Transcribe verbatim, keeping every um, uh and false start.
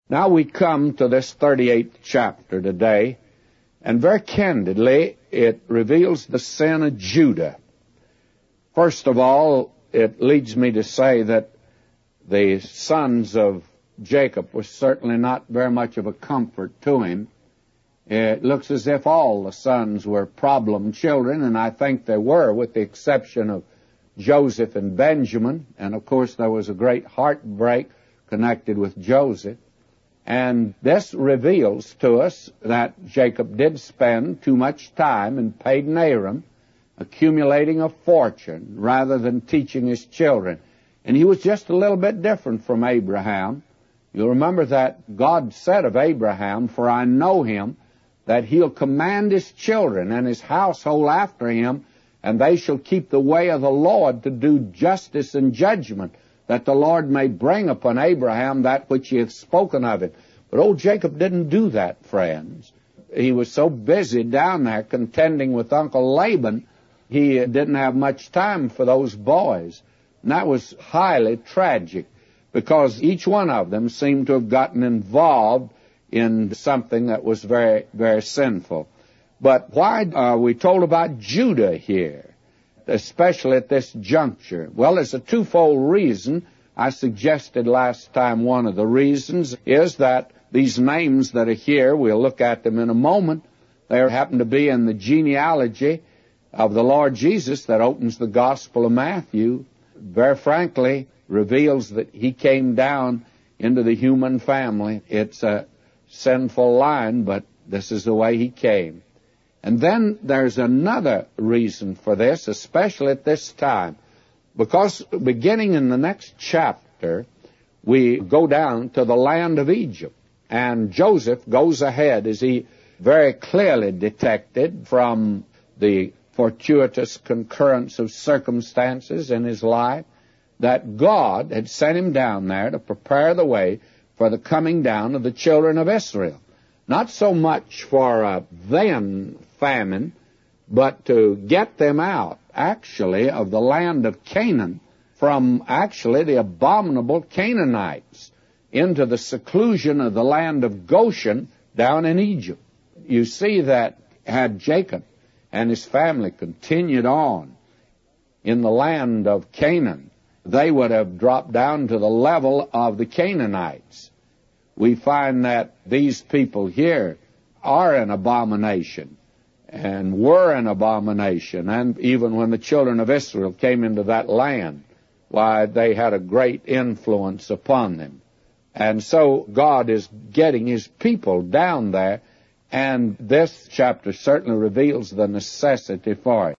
Now we come to this thirty-eighth chapter today, and very candidly, it reveals the sin of Judah. First of all, it leads me to say that the sons of Jacob was certainly not very much of a comfort to him. It looks as if all the sons were problem children, and I think they were, with the exception of Joseph and Benjamin. And of course, there was a great heartbreak connected with Joseph. And this reveals to us that Jacob did spend too much time in Padan Aram accumulating a fortune rather than teaching his children. And he was just a little bit different from Abraham. You'll remember that God said of Abraham, "For I know him, that he'll command his children and his household after him, and they shall keep the way of the Lord to do justice and judgment, that the Lord may bring upon Abraham that which he hath spoken of it." But old Jacob didn't do that, friends. He was so busy down there contending with Uncle Laban, he didn't have much time for those boys. And that was highly tragic, because each one of them seemed to have gotten involved in something that was very, very sinful. But why are we told about Judah here, especially at this juncture? Well, there's a twofold reason. I suggested last time one of the reasons is that these names that are here, we'll look at them in a moment, they happen to be in the genealogy of the Lord Jesus that opens the Gospel of Matthew. Very frankly, reveals that he came down into the human family. It's a sinful line, but this is the way he came. And then there's another reason for this, especially at this time, because beginning in the next chapter, we go down to the land of Egypt, and Joseph goes ahead, as he very clearly detected from the fortuitous concurrence of circumstances in his life, that God had sent him down there to prepare the way for the coming down of the children of Israel. Not so much for a then famine, but to get them out, actually, of the land of Canaan, from actually the abominable Canaanites, into the seclusion of the land of Goshen down in Egypt. You see that had Jacob and his family continued on in the land of Canaan, they would have dropped down to the level of the Canaanites. We find that these people here are an abomination and were an abomination. And even when the children of Israel came into that land, why, they had a great influence upon them. And so God is getting his people down there, and this chapter certainly reveals the necessity for it.